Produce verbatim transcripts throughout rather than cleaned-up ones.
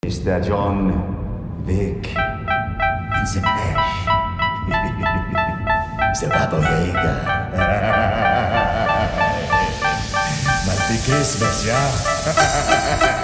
It's the John Vic in the flesh. The Baba Yaga. Merry Christmas, yeah.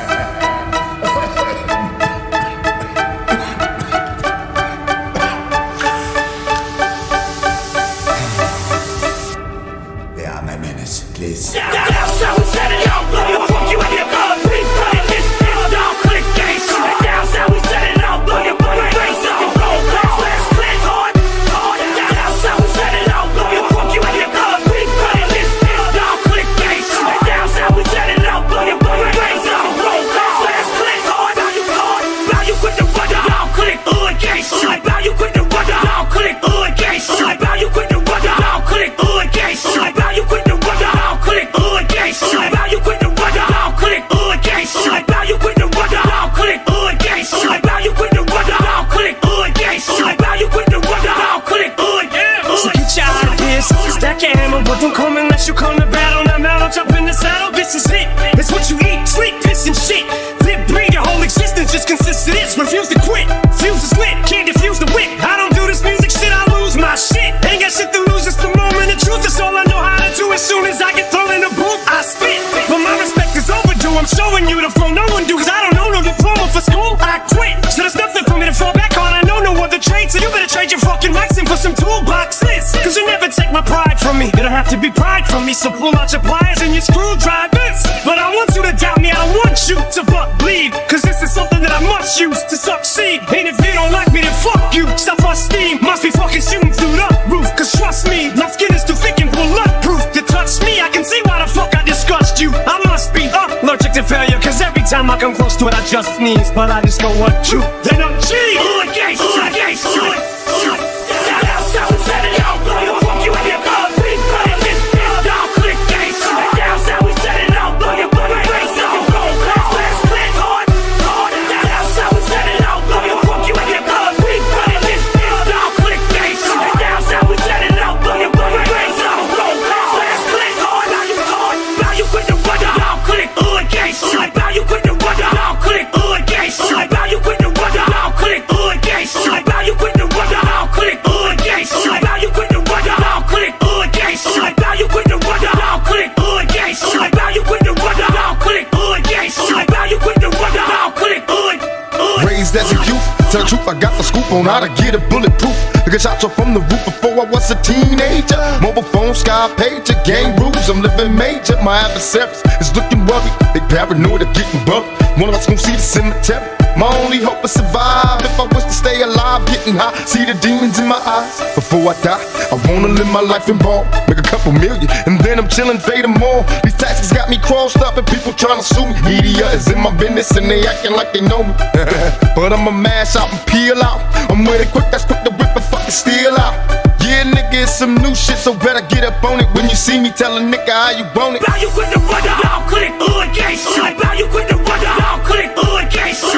Please. Yeah, yeah, that's how we set it up. Blow your fuck you in your gun. Replay this bitch, don't click games. That's how we set it up. Blow your blow your face up. Roll call, let's click hard, hard. Yeah, that's how we set it up. Blow your fuck you in your gun. Replay this bitch, don't click games. That's how we set it up. Blow your blow your face up. Roll call, let's click hard. Bow you hard, bow you quick to run down. Don't click hood games. Bow you quick to run down. Don't click hood games. Bow you quick to run down. Don't click hood games. Bow you quick to run down. Click hood games. Bow you quick to run down. Click hood games. Bow you quick to run down. Click hood games. Bow you quick to run down. Click hood games. Bow you quick to run down. Click hood games. So get your ideas, stack your ammo, but don't come unless you come to battle. I'm out, I'm jumping the saddle. This is it. It's what you eat, sleep, piss and shit. Live, breathe, your whole existence just consists of this. Refuse to quit. Fuse is lit, can't defuse the wit. I don't do this music shit, I lose my shit. Ain't got shit to lose, it's the moment of truth. That's all I know how to do. As soon as I get thrown in the booth, I spit. But my respect is overdue. I'm showing you the flow no one do, cause I don't know no diploma for school. I quit, so there's nothing for me to fall back on. I know no other trade, so you better trade your fucking wax in for some toolboxes. Cause you never take my pride from me. It'll have to be pride from me, so pull out your pliers and your screwdrivers. But I want you to doubt me, I don't want you to butt bleed. Cause this is something that I must use to succeed. And if you don't like me, then fuck you. Self-esteem must be fucking shooting through the roof. Cause trust me, my skin is too thick and bulletproof. You touch me, I can see why the fuck I disgust you. I must be allergic to failure, cause every time I come close to it I just sneeze. But I just know what you, then I'm G. Hood games, hood games, hood, hood. That's how we set it up. Blow your fuck you in your gun. Replay this bitch, don't click games. That's how we set it up. Blow your blow your face up. Roll call, let's click hard, hard. That's how we set it up. Blow your fuck you in your gun. Replay this bitch, don't click games. That's how we set it up. Blow your blow your face up. Roll call, let's click hard. Bow you hard, bow you quick to run down. Don't click hood games. Bow you quick to run down. Don't click hood games. Bow you quick to run down. Don't click hood games. Bow you quick to run down. Don't click hood games. Bow you quick to run down. Don't click hood games. Bow you quick to run down. Don't click hood games. Bow you quick to run down. Don't click hood games. Bow you quick to run down. Don't click hood. Raised as a youth, tell the truth, I got the scoop on how to get it bulletproof. I got shots off from the roof before I was a teenager. Mobile phone, sky pager, gang rules, I'm living major. My adversaries is looking worried, they paranoid of getting buried. One of us gon' see the cemetery. My only hope is survive. If I wish to stay alive, getting high, see the demons in my eyes. Before I die, I wanna live my life in ball, make a couple million, and then I'm chillin', fade them all. These taxes got me crossed up and people tryna sue me. Media is in my business and they acting like they know me. But I'ma mash out and peel out. I'm with it quick, that's quick to rip and fucking steal out. Yeah, nigga, it's some new shit, so better get up on it. When you see me, tell a nigga how you want it. Bow you quick to run down, click hood games. Bow you quick to run down, click hood games.